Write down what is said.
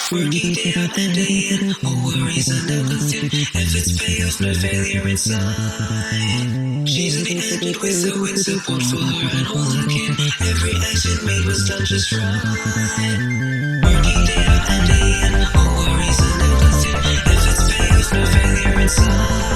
Working day out and day in, all worries are neglected. Efforts pay off, no failure inside. She's the ended with support for her and all her kin. Every action made was done just right. Working day out and day in, all worries are neglected. Efforts pay off, no failure inside.